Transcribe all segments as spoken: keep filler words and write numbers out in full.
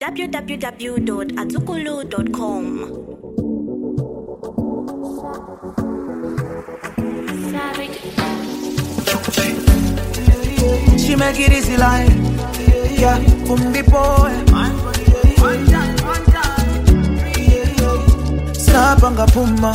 w w w dot azukulu dot com. She make it easy like, yeah, from the boy. Sapanga puma,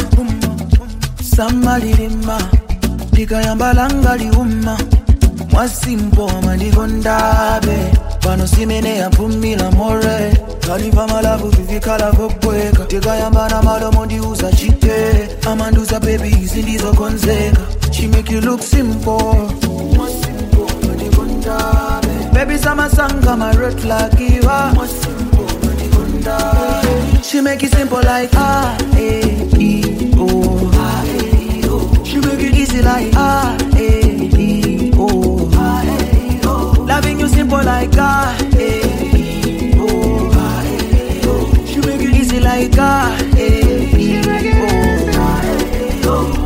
samalirima, likayambalanga liuma, mwasimpo mandigondabe, pano simene ya pumila more, kaliva malavu vivikala vopweka, tikayambana malomo ndiuza chite, amanduza baby zindizo konzeka. She make you look simple, mwasimpo mandigondabe, baby sama sanga ma red flag iwa, mwasimpo mandigondabe. She make it simple like ah, eh, e, oh, ah, eh, oh. She make it easy like ah, eh, e, oh, ah, eh, oh. Loving you simple like ah, eh, e, oh, ah, eh, oh. She make it easy like ah, eh, e, oh, ah, eh,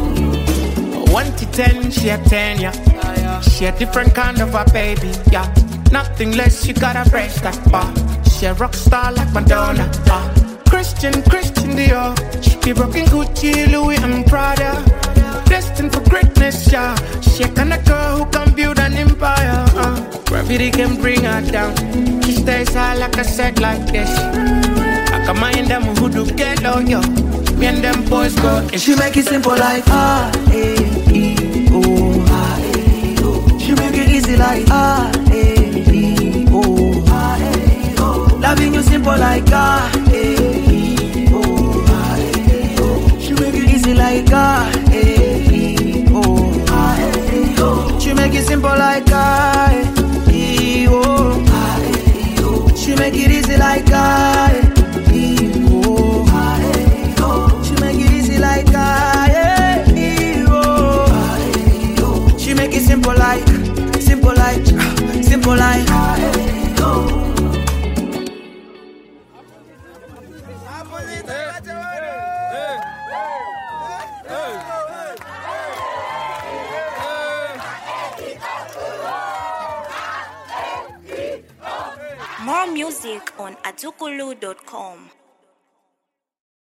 oh. One to ten, she a ten, yeah. She a different kind of a baby, yeah. Nothing less, she got a breast that bar. She a rock star like Madonna, ah. Christian, Christian Dior. She be rocking Gucci, Louis and Prada. Destined for greatness, yeah. She a kind of girl who can build an empire, uh. Gravity can bring her down. She stays high like a set like this. I can mind them who do get low, yo. Me and them boys go. She make it simple like ah, eh, e, oh, ah, eh, oh. She make it easy like ah, eh, e, oh, ah, eh, oh. Loving you simple like ah, eh, e, oh, ah, eh, oh. She make it easy like ah, eh, e, oh, ah, eh, oh. She make it simple like ah, eh, oh, ah, eh, oh. She make it easy like ah, eh, oh, ah, eh, oh. She make it easy like ah, eh, oh, ah, eh, oh. She make it simple like, simple like, simple like ah, eh, oh. More music on azukulu dot com.